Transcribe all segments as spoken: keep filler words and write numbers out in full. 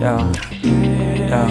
Я, я.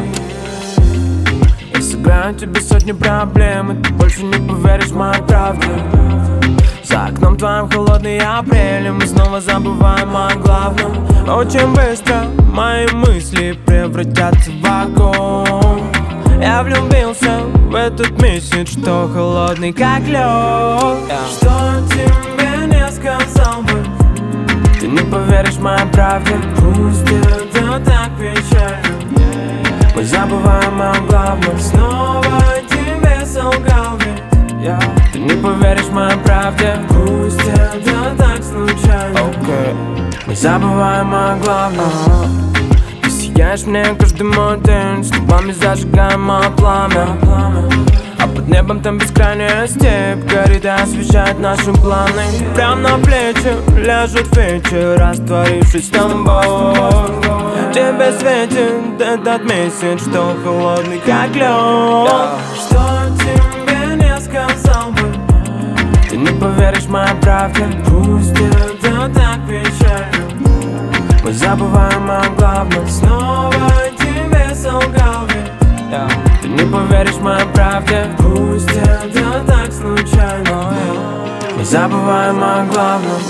Я сыграю тебе сотни проблем, и ты больше не поверишь в мою правду. За окном твоим холодный апрель, и мы снова забываем о главном. Очень быстро мои мысли превратятся в огонь. Я влюбился в этот месяц, что холодный как лед. Что тебе не сказал бы, ты не поверишь моей правде. Пусть это так печально, мы забываем о главном. Снова тебе солгал ведь я. Ты не поверишь моей правде. Пусть это так случайно, okay. Мы забываем о главном. Ты сияешь мне каждый мой день, с тобами зажигаем мое пламя. А под небом там бескрайняя степь горит и освещает наши планы. Прям на плечи лежит вечер, растворившись с тобой. Тебе светит этот месяц, что холодный как лед. Что тебе не сказал бы, ты не поверишь моей правде. Пусть это так печально, мы забываем о главном. Снова тебе солгал ведь я. Ты не поверишь моей правде. Пусть это так случайно, мы забываем о главном.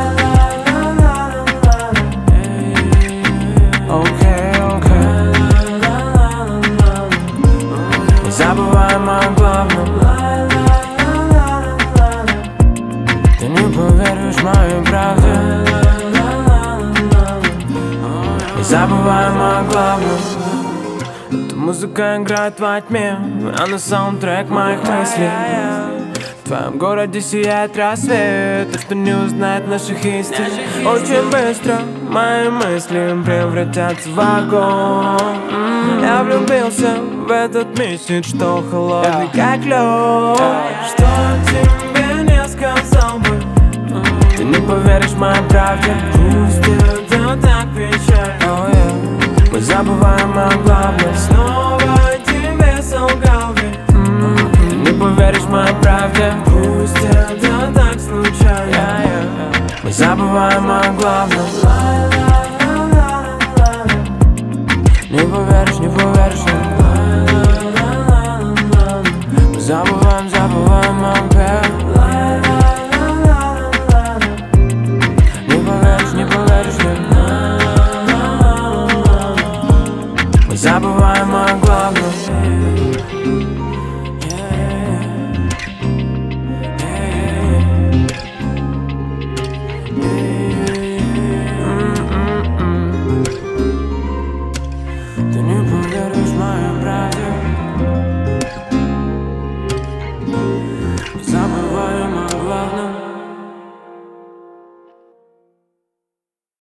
Окей, окей. Мы забываем о главном. Ты не поверишь моей правде. Мы забываем о главном. Эта музыка играет во тьме, она саундтрек моих мыслей. В твоем городе сияет рассвет, то, что не узнает наших истин. Очень быстро мои мысли превратятся в огонь. Я влюбился в этот месяц, что холодный как лед. Что тебе не сказал бы, ты не поверишь моей правде. Пусть это так печально, мы забываем о главном. Снова тебе солгал ведь ты не поверишь моей правде. Пусть это так случайно, мы забываем о главном. Не поверишь, не поверишь, мы забываем, забываем о главном. Не поверишь, не поверишь, мы забываем.